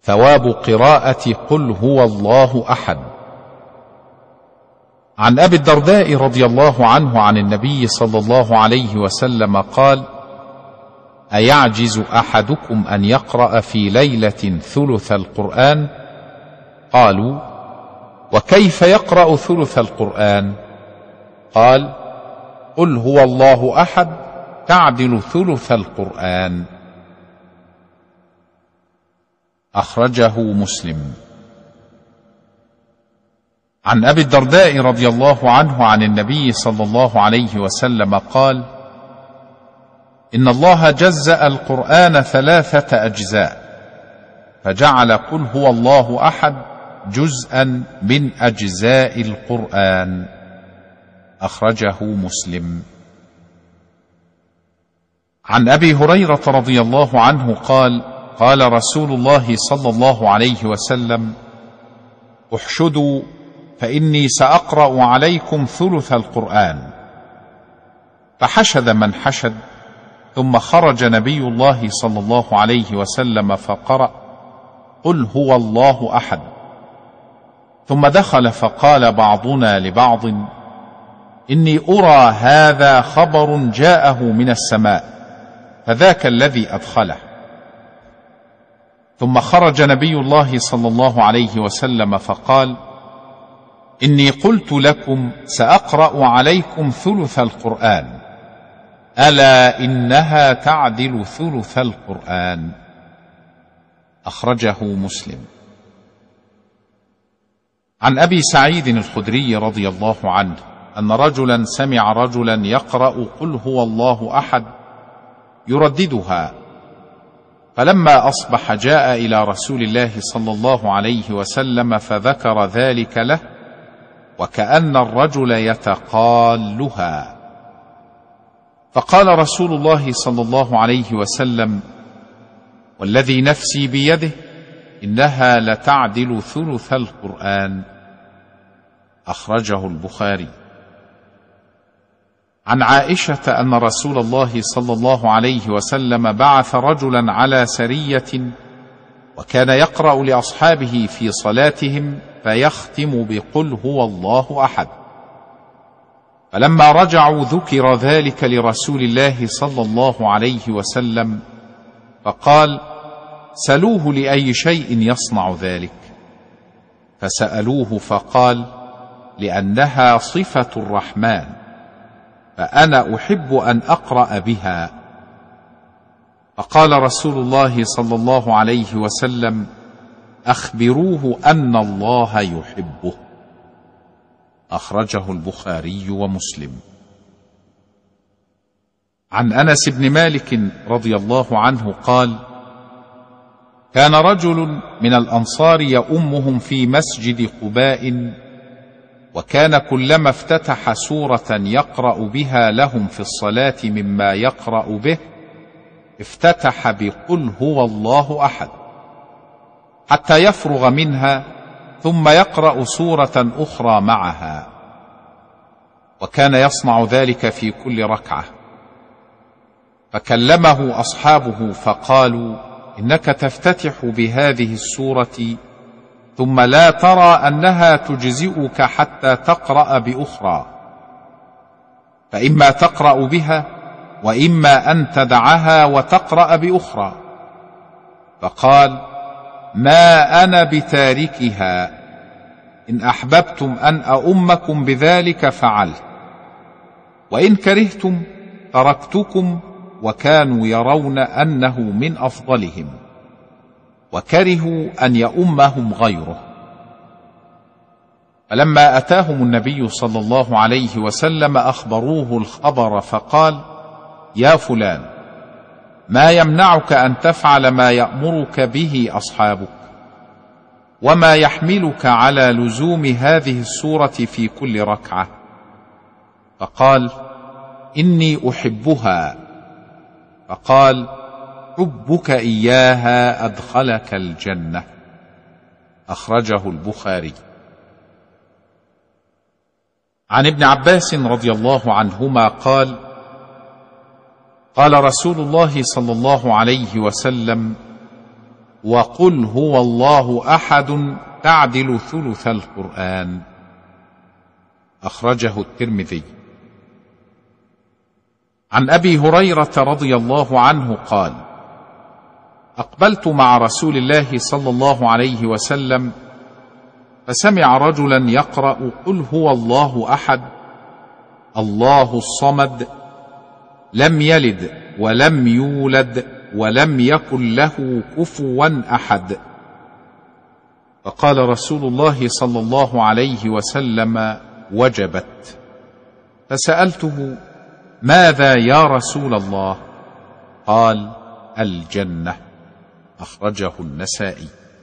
ثواب قراءة قل هو الله أحد. عن أبي الدرداء رضي الله عنه عن النبي صلى الله عليه وسلم قال: أيعجز أحدكم أن يقرأ في ليلة ثلث القرآن؟ قالوا: وكيف يقرأ ثلث القرآن؟ قال: قل هو الله أحد تعدل ثلث القرآن. أخرجه مسلم. عن أبي الدرداء رضي الله عنه عن النبي صلى الله عليه وسلم قال: إن الله جزأ القرآن 3 أجزاء، فجعل قل هو الله أحد جزءا من أجزاء القرآن. أخرجه مسلم. عن أبي هريرة رضي الله عنه قال: قال رسول الله صلى الله عليه وسلم: احشدوا فإني سأقرأ عليكم ثلث القرآن. فحشد من حشد، ثم خرج نبي الله صلى الله عليه وسلم فقرأ: قل هو الله أحد. ثم دخل فقال بعضنا لبعض: إني أرى هذا خبر جاءه من السماء، فذاك الذي أدخله. ثم خرج نبي الله صلى الله عليه وسلم فقال: إني قلت لكم سأقرأ عليكم ثلث القرآن، ألا إنها تعدل ثلث القرآن. أخرجه مسلم. عن أبي سعيد الخدري رضي الله عنه أن رجلا سمع رجلا يقرأ قل هو الله أحد يرددها، فلما أصبح جاء إلى رسول الله صلى الله عليه وسلم فذكر ذلك له، وكأن الرجل يتقالها. فقال رسول الله صلى الله عليه وسلم: والذي نفسي بيده إنها لتعدل ثلث القرآن. أخرجه البخاري. عن عائشة أن رسول الله صلى الله عليه وسلم بعث رجلا على سرية، وكان يقرأ لأصحابه في صلاتهم فيختم بقل هو الله أحد. فلما رجعوا ذكر ذلك لرسول الله صلى الله عليه وسلم، فقال: سلوه لأي شيء يصنع ذلك. فسألوه فقال: لأنها صفة الرحمن، فأنا أحب أن أقرأ بها. فقال رسول الله صلى الله عليه وسلم: أخبروه أن الله يحبه. أخرجه البخاري ومسلم. عن أنس بن مالك رضي الله عنه قال: كان رجل من الأنصار يؤمهم في مسجد قباء، وكان كلما افتتح سورة يقرأ بها لهم في الصلاة مما يقرأ به افتتح بقل هو الله أحد حتى يفرغ منها، ثم يقرأ سورة أخرى معها، وكان يصنع ذلك في كل ركعة. فكلمه أصحابه فقالوا: إنك تفتتح بهذه السورة ثم لا ترى أنها تجزئك حتى تقرأ بأخرى، فإما تقرأ بها وإما أن تدعها وتقرأ بأخرى. فقال: ما أنا بتاركها، إن أحببتم أن أؤمكم بذلك فعلت، وإن كرهتم تركتكم. وكانوا يرون أنه من أفضلهم، وكرهوا أن يؤمهم غيره. فلما أتاهم النبي صلى الله عليه وسلم أخبروه الخبر، فقال: يا فلان، ما يمنعك أن تفعل ما يأمرك به أصحابك؟ وما يحملك على لزوم هذه السورة في كل ركعة؟ فقال: إني أحبها. فقال: حبك إياها أدخلك الجنة. أخرجه البخاري. عن ابن عباس رضي الله عنهما قال: قال رسول الله صلى الله عليه وسلم: وقل هو الله أحد تعدل ثلث القرآن. أخرجه الترمذي. عن أبي هريرة رضي الله عنه قال: أقبلت مع رسول الله صلى الله عليه وسلم فسمع رجلا يقرأ قل هو الله أحد الله الصمد لم يلد ولم يولد ولم يكن له كفوا أحد. فقال رسول الله صلى الله عليه وسلم: وجبت. فسألته: ماذا يا رسول الله؟ قال: الجنة. أخرجه النسائي.